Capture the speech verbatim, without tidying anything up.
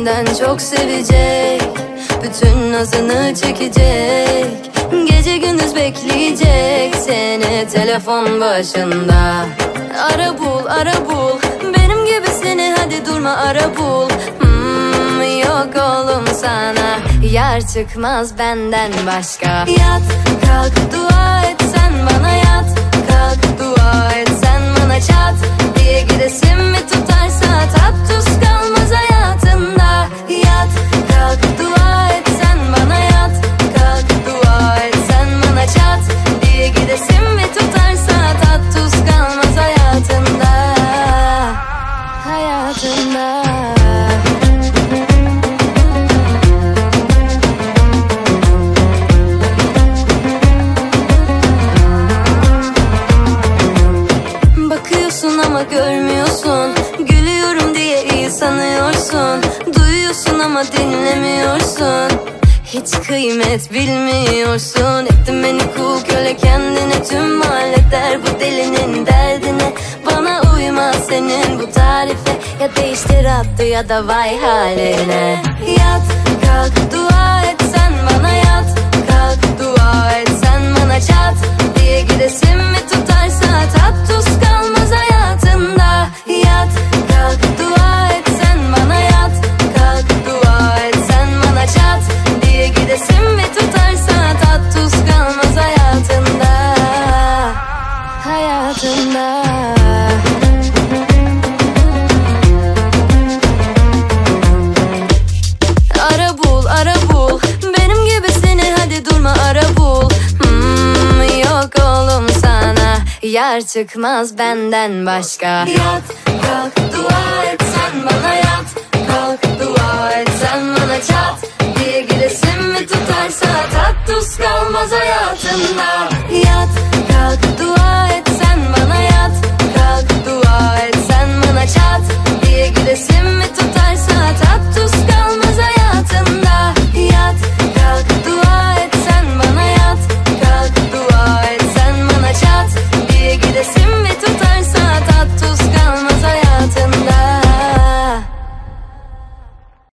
senden çok sevecek, bütün nazını çekecek, gece gündüz bekleyecek seni telefon başında. Ara bul, ara bul, benim gibisini, hadi durma ara bul. hmm, Yok oğlum sana yar çıkmaz benden başka. Yat kalk dua et sen bana, yat kalk dua et sen bana, çat diye gidesim mi tutarsa tat tuz kalmaz hayatında. Yat kalk dua et sen bana, yat kalk dua et sen bana, çat diye gidesim mi tutarsa tat tuz kalmaz hayatında, hayatında. Bakıyorsun ama görmüyorsun, gülüyorum diye iyi sanıyorsun, duyuyorsun ama dinlemiyorsun, hiç kıymet bilmiyorsun. Ettin beni kul köle kendine, tüm mahalle der bu delinin derdine. Bana uymaz senin bu tarife, ya değiştir hattı ya da vay haline. Yat kalk dua et sen bana, yat kalk dua et sen bana, çat diye gidesim mi tutarsa tat tuz kalmaz hayatında. Yat kalk dua et sen bana, yat kalk dua et sen bana, çat diye gidesim mi tutarsa tat tuz kalmaz hayatında, hayatında. Ara bul, ara bul, benim gibisini, hadi durma ara bul. hmm, Yok oğlum sana yar çıkmaz benden başka. Yat kalk dua et sen bana, yat kalk dua et sen bana, çat diye gidesim mi tutarsa tat tuz kalmaz hayatında. Yat